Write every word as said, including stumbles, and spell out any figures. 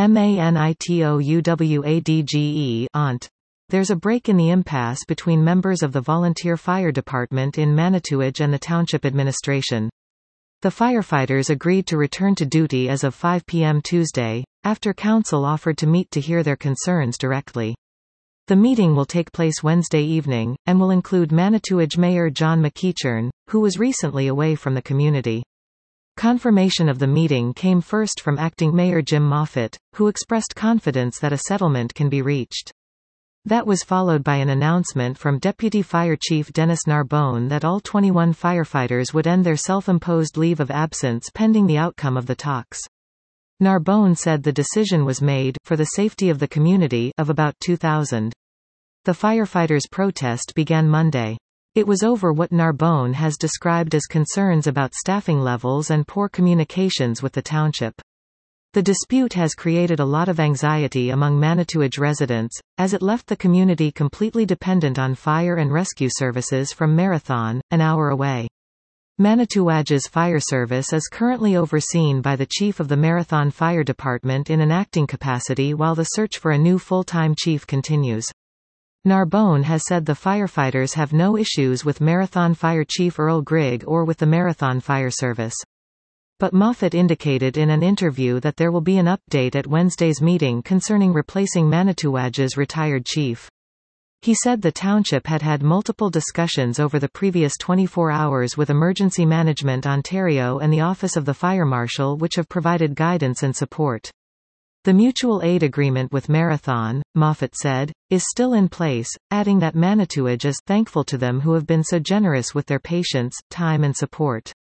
MANITOUWADGE aunt. There's a break in the impasse between members of the volunteer fire department in Manitouwadge and the township administration. The firefighters agreed to return to duty as of five p m Tuesday, after council offered to meet to hear their concerns directly. The meeting will take place Wednesday evening, and will include Manitouwadge Mayor John McEachern, who was recently away from the community. Confirmation of the meeting came first from acting Mayor Jim Moffitt, who expressed confidence that a settlement can be reached. That was followed by an announcement from Deputy Fire Chief Dennis Narbone that all twenty-one firefighters would end their self-imposed leave of absence pending the outcome of the talks. Narbone said the decision was made, for the safety of the community, of about two thousand. The firefighters' protest began Monday. It was over what Narbone has described as concerns about staffing levels and poor communications with the township. The dispute has created a lot of anxiety among Manitouwadge residents, as it left the community completely dependent on fire and rescue services from Marathon, an hour away. Manitouwadge's fire service is currently overseen by the chief of the Marathon Fire Department in an acting capacity while the search for a new full-time chief continues. Narbone has said the firefighters have no issues with Marathon Fire Chief Earl Grigg or with the Marathon Fire Service. But Moffitt indicated in an interview that there will be an update at Wednesday's meeting concerning replacing Manitouwadge's retired chief. He said the township had had multiple discussions over the previous twenty-four hours with Emergency Management Ontario and the Office of the Fire Marshal, which have provided guidance and support. The mutual aid agreement with Marathon, Moffitt said, is still in place, adding that Manitouwadge is thankful to them who have been so generous with their patience, time and support.